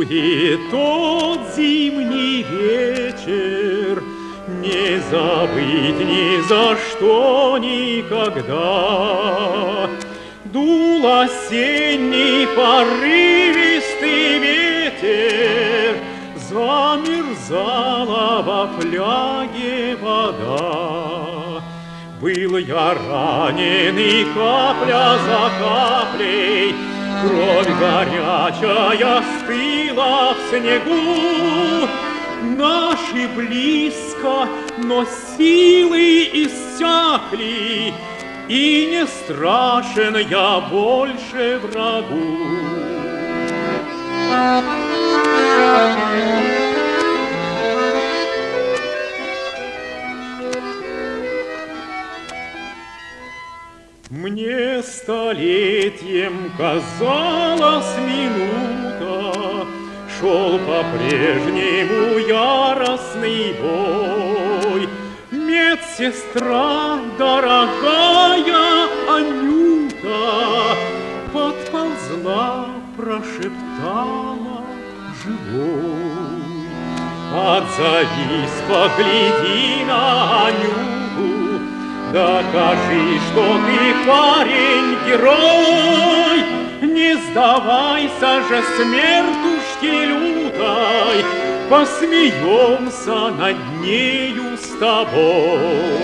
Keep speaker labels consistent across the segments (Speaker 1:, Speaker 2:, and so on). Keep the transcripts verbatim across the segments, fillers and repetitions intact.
Speaker 1: И тот зимний вечер не забыть ни за что никогда. Дул осенний порывистый ветер, замерзала во фляге вода. Был я ранен, и капля за каплей кровь горячая стыла в снегу. Наши близко, но силы иссякли, и не страшен я больше врагу. Мне столетием казалась минута, шел по-прежнему яростный бой. Медсестра, дорогая Анюта, подползла, прошептала: живой. Отзовись, погляди на Анюту, докажи, что ты парень-герой. Не сдавайся же смертушке лютой, посмеемся над нею с тобой.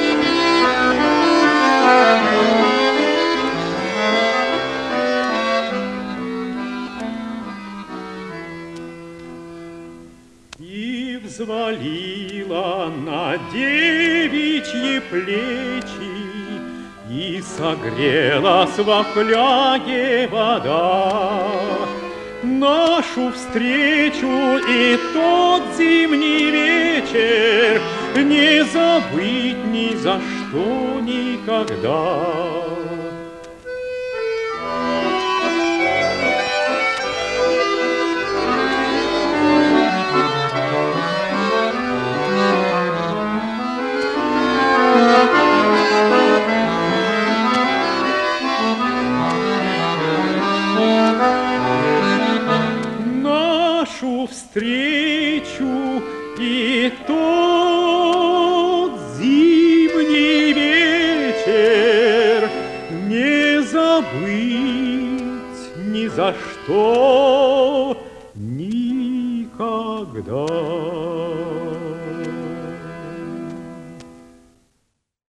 Speaker 1: И взвалила на девичьи плечи, и согрелась во фляге вода. Нашу встречу и тот зимний вечер не забыть ни за что никогда. Нашу встречу и тот зимний вечер не забыть ни за что никогда.